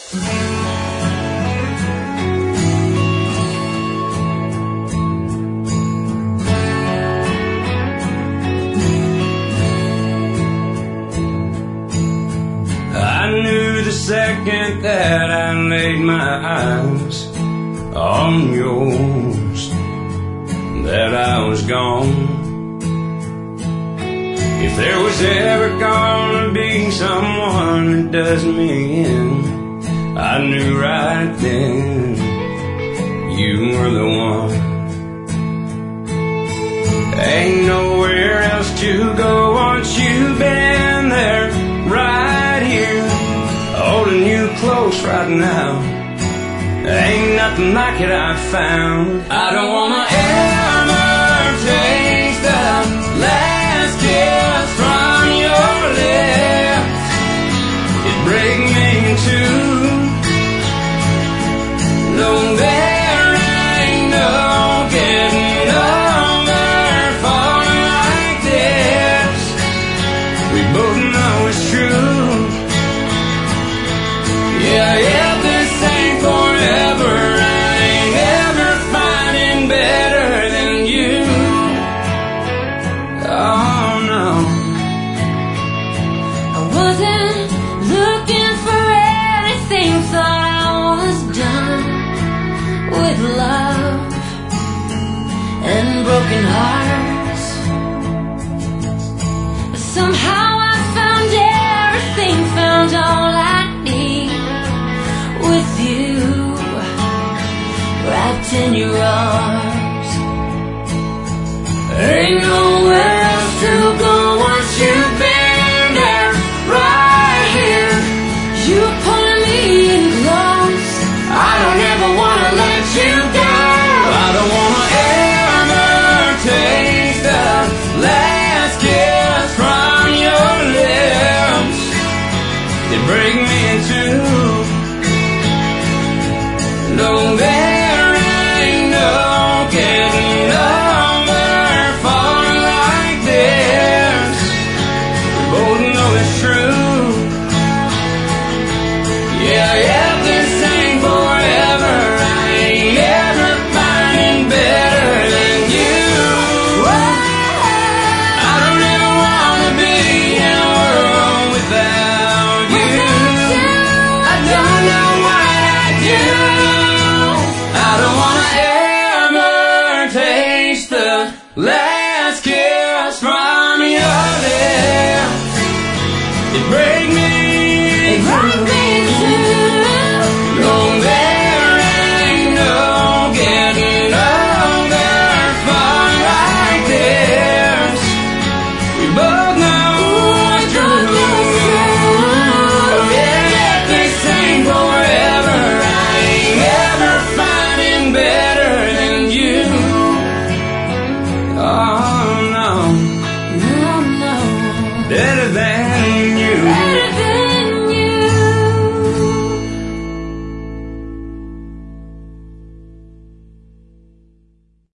I knew the second that I laid my eyes on yours that I was gone. If there was ever gonna be someone that does me in, I knew right then you were the one. Ain't nowhere else to go once you've been there, right here, holding you close right now. Ain't nothing like it I've found. I don't wanna ever taste the last kiss from your lips. It break me in two. No, there ain't no getting over falling like this. We both know it's true. Yeah, yeah, this ain't forever. I ain't ever finding better than you. Oh no, I wasn't looking for anything, thought I was done with love and broken hearts. But somehow I found everything, found all I need with you, wrapped in your arms. Ain't nowhere else to go once you've been there, right here. You pulling me in close. I don't ever wanna let you go. I don't wanna ever taste the last kiss from your lips. They break me in two. No, there ain't no getting over falling like this. We both know it's true. Yeah, yeah, this ain't forever. I ain't ever finding better than you. I don't ever wanna be in a world without you. I don't know what I'd do. I don't wanna ever taste the last kiss from your lips. It break me through. No, there ain't no getting over falling like this. We both know it's true. Yeah, this ain't forever. I ain't ever finding better than you. Oh no, No, no, better than you.